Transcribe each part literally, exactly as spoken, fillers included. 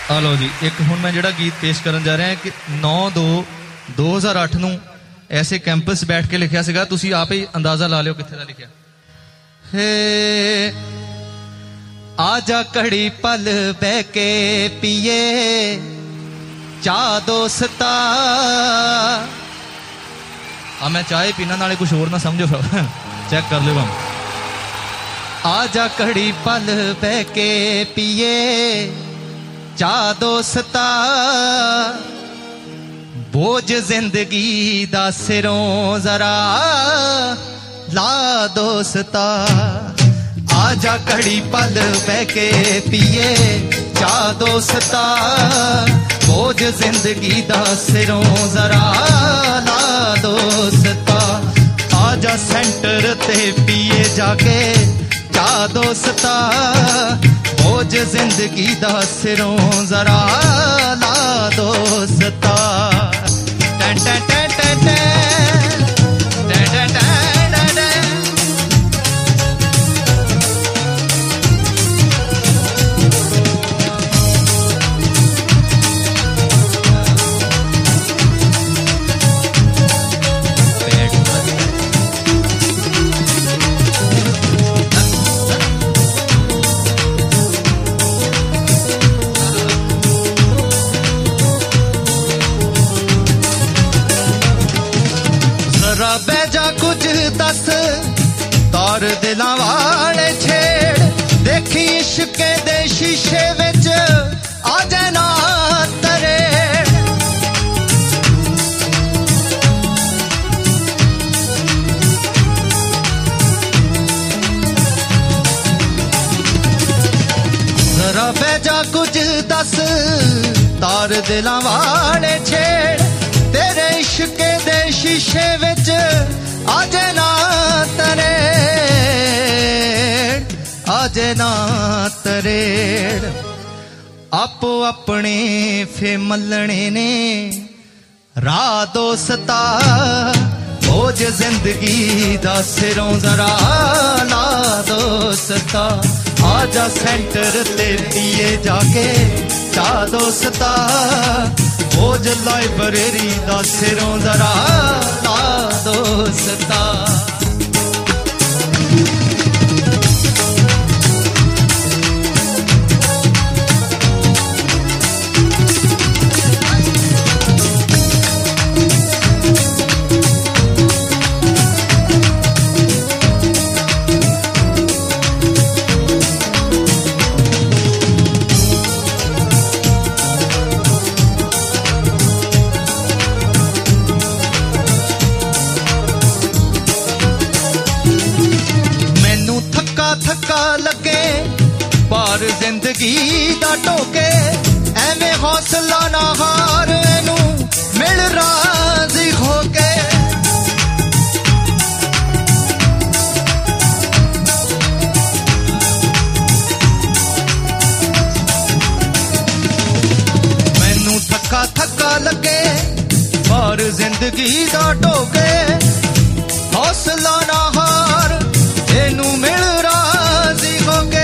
आ लो जी, एक हुण मैं जिहड़ा गीत पेश करन जा रहा कि नौ दो दो हज़ार अठ नूं ऐसे कैंपस बैठ के लिखिया सीगा। तुसीं आप ही अंदाजा ला लिओ कित्थे दा लिखिया। हे आजा घड़ी पल बह के पिए चाह दोस्ता। आ मैं चाय पीना नाले कुछ होर ना समझो, चेक कर लो हम। आजा घड़ी पल बह के पिए चाह दोस्ता, बोझ जिंदगी दा सिरों जरा ला दोस्ता। आजा घड़ी पल बह के पिए चाह दोस्ता, बोझ जिंदगी दा सिरों जरा ला दोस्ता। आजा सेंटर ते पिए जाके चाह दोस्ता, बोझ जिंदगी दा सिरों जरा ला दोस्ता। टैं टैं टैं टैं टैं टैं टैं टैं। बेजा कुछ दस तार दिलां वाले छेड़, देखी इश्क दे शीशे विच आ जाना तरेड़। जरा बेजा कुछ दस तार दिलां वाले छेड़, तेरे इश्क दे शीशे विच आजे ना तरेड़, आजे ना तरेड़। आपो अपने फे मलने ने राह दोस्ता, बोझ जिंदगी दा सिरों जरा ला दोस्ता। आजा सेंटर ते पिए जाके चाह दोस्ता, बोझ लाइब्रेरी दा सिरों जरा ला दोस्ता। थका लगे पार जिंदगी दा टोके, एवें हौसला ना हार एनू मिल राजी होके। मैनू थका थका लगे पार जिंदगी दा टोके, हौसला ना हार एनू मिल राजी होके,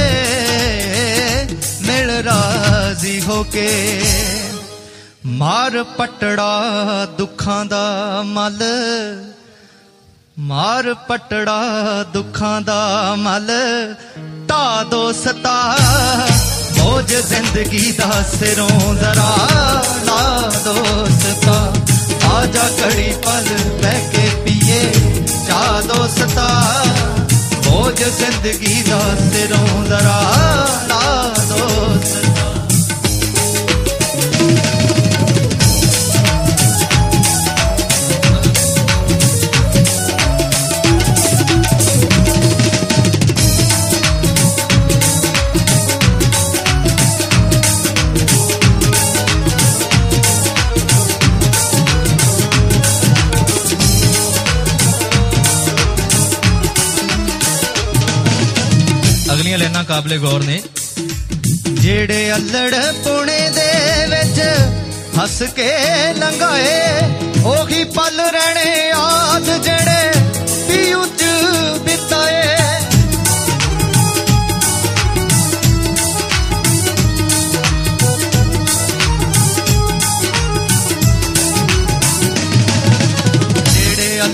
मिल राजी होके। मार पटड़ा दुखां दा मल, मार पटड़ा दुखां दा मल ता दोस्ता, बोझ जिंदगी दा सिरों जरा ला दोस्ता। आजा घड़ी पल बह के पिए चाह दोस्ता, बोझ जिंदगी दा सिरों जरा ला दोस्ता। अगलियां लाइनां काबले गौर ने। जेड़े अल्लड़ पुणे दे विच हस के लंघाए, ओही पल रहने याद जेड़े पीऊ च बिताए।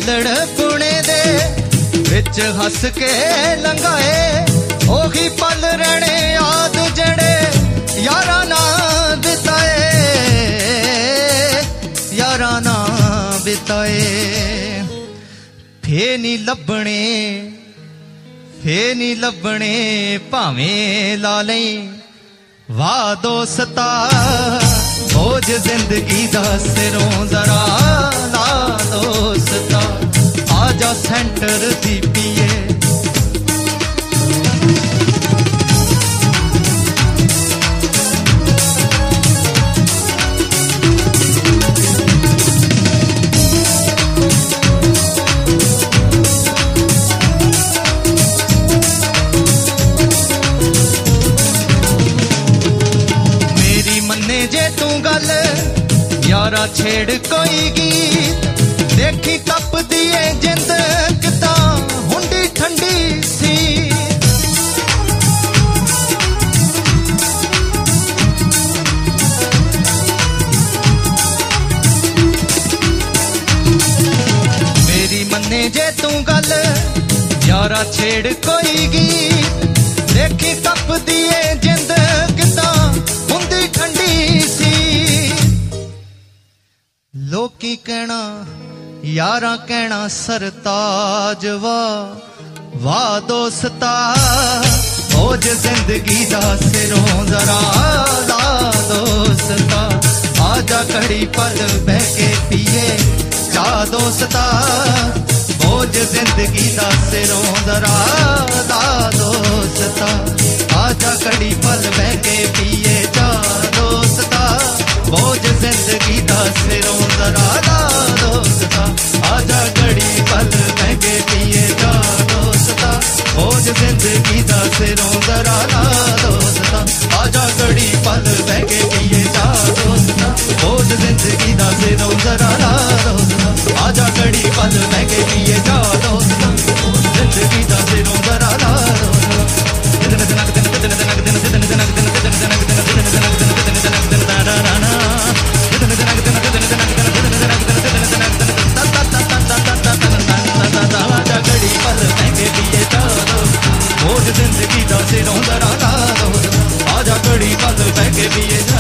छल्लड़ पुणे दे विच हस के लंघाए ओही पल रहने याद जड़े यारा ना बिताए यारा ना बिताए फे नी लभणे फे नी लभणे भावें ला लई वाह दोस्ता बोझ जिंदगी दा सिरों जरा ला दोस्ता आजा सेंटर दी पिए जे तू गल यारा छेड़ कोई गीत देखी तप दिए जिंद किता हुंडी ठंडी सी मेरी मन्ने जे तू गल यारा छेड़ कोई गीत देखी तप दिए जिंद किता हुंदी ठंडी सी लोकी कहना यारा कहना सरताज वाह वाह दोस्ता बोझ जिंदगी दा सिरों जरा ला दोस्ता आजा घड़ी पल बह के पिए चा दोस्ता बोझ जिंदगी दा सिरों जरा ला दोस्ता आजा घड़ी पल बह के पिए चा दोस्ता बोझ जिंदगी दा सिरों जरा ला दोस्ता आजा घड़ी पल बह के पिए चा दोस्ता बोझ जिंदगी दा सिरों जरा ला दोस्ता आजा घड़ी पल बह के पिए चा दोस्ता बोझ जिंदगी दा सिरों जरा ला दोस्ता आजा घड़ी पल बह के पिए चा दोस्ता जिंदगी दा सिरों जरा ला जिंदगी दा सिरों जरा ला दो आजा घड़ी पल बह के पिए